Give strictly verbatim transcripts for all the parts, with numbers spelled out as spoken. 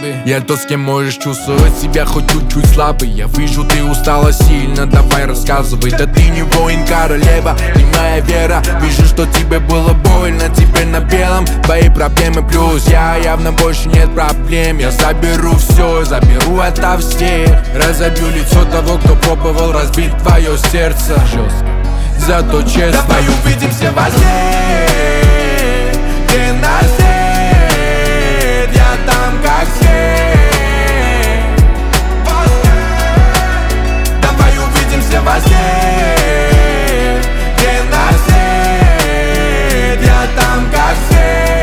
славе. Я тот, с кем можешь чувствовать себя хоть чуть-чуть слабый. Я вижу, ты устала сильно, давай рассказывай. Да ты не воин, королева, ты моя вера. Вижу, что тебе было больно, теперь на белом твои проблемы плюс я, явно больше нет проблем. Я заберу все, заберу ото всех. Разобью лицо того, кто пробовал разбить твое сердце. Жестко, зато честно. Давай увидимся во сне, где нас нет. Я там как все. Давай увидимся во сне, где нас нет. Я там как все.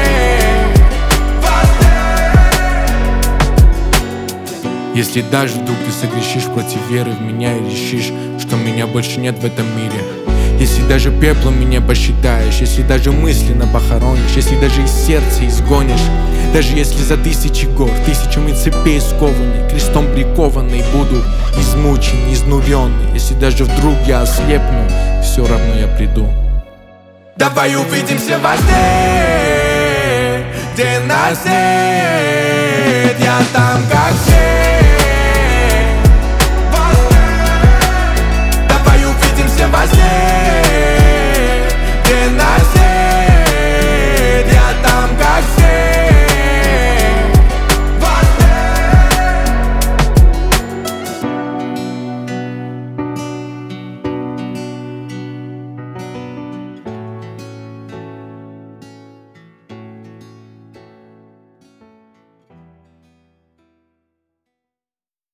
Если даже вдруг ты согрешишь против веры в меня и решишь, что меня больше нет в этом мире. Если даже пеплом меня посчитаешь, если даже мысленно похоронишь, если даже из сердца изгонишь, даже если за тысячи гор, тысячами цепей скованный, крестом прикованный буду измучен, изнуренный. Если даже вдруг я ослепну, все равно я приду. Давай увидимся во сне, где нас нет. Я там как все.